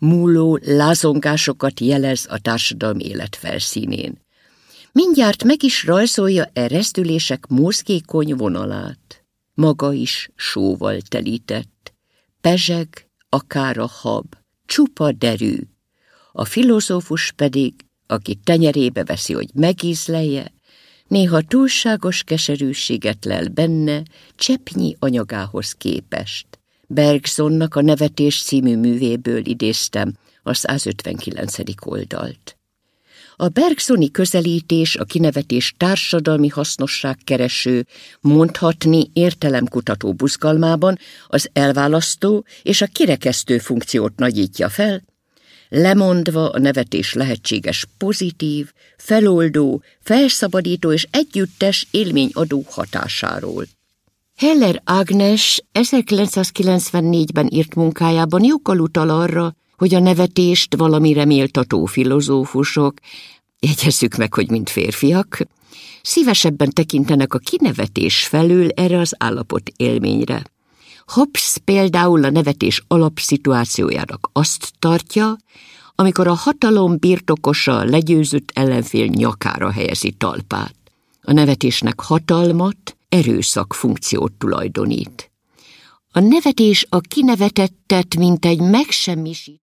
múló lázongásokat jelez a társadalmi élet felszínén. Mindjárt meg is rajzolja rezdülések mozgékony vonalát. Maga is sóval telített, pezseg akár a hab, csupa derű. A filozófus pedig, aki tenyerébe veszi, hogy megízlelje, néha túlságos keserűséget lel benne cseppnyi anyagához képest. Bergsonnak a Nevetés című művéből idéztem a 159. oldalt. A bergsoni közelítés a kinevetés társadalmi hasznosságkereső, mondhatni értelemkutató buzgalmában az elválasztó és a kirekesztő funkciót nagyítja fel, lemondva a nevetés lehetséges pozitív, feloldó, felszabadító és együttes élményadó hatásáról. Heller Ágnes 1994-ben írt munkájában joggal utal arra, hogy a nevetést valamire méltató filozófusok, jegyezzük meg, hogy mind férfiak, szívesebben tekintenek a kinevetés felől erre az állapot élményre. Hobbes például a nevetés alapszituációjának azt tartja, amikor a hatalom birtokosa legyőzött ellenfél nyakára helyezi talpát. A nevetésnek hatalmat, erőszak funkciót tulajdonít. A nevetés a kinevetettet, mint egy megsemmisít